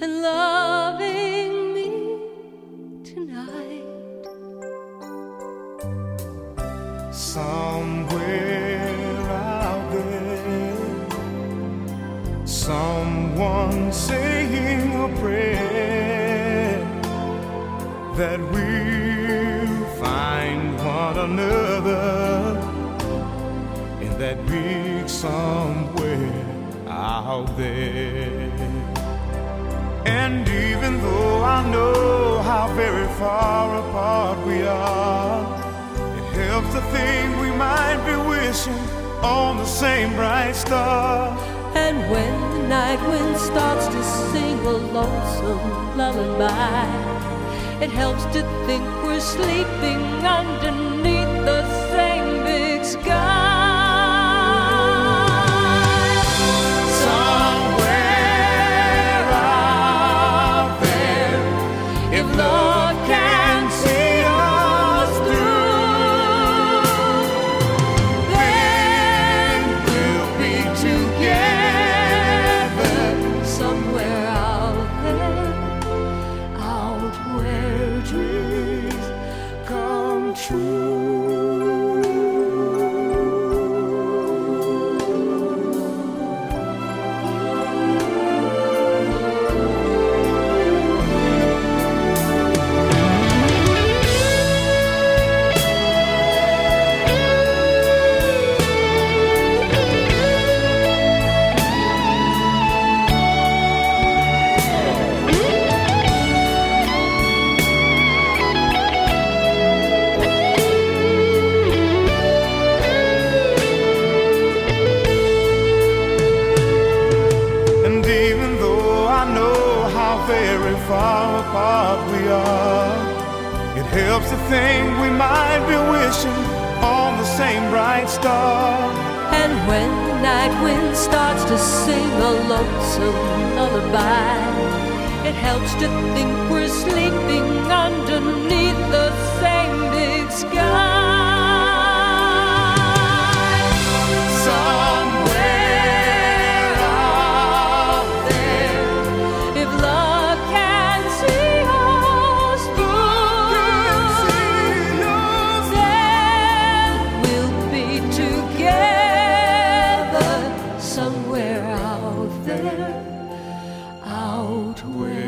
and loving me tonight. Somewhere out there, someone saying a prayer that we'll find one another in that big somewhere out there. And even though I know how very far apart we are, it helps to think we might be wishing on the same bright star. And when the night wind starts to sing a lonesome lullaby, it helps to think we're sleeping underneath the same big sky. Somewhere out there, if love can see us through, then we'll be together. Somewhere out there, out where dreams come true. Very far apart we are, it helps to think we might be wishing on the same bright star. And when the night wind starts to sing a lonesome lullaby, it helps to think we're sleeping underneath the same big sky. Somewhere out there, if love can see us through, then we'll be together somewhere out there, out where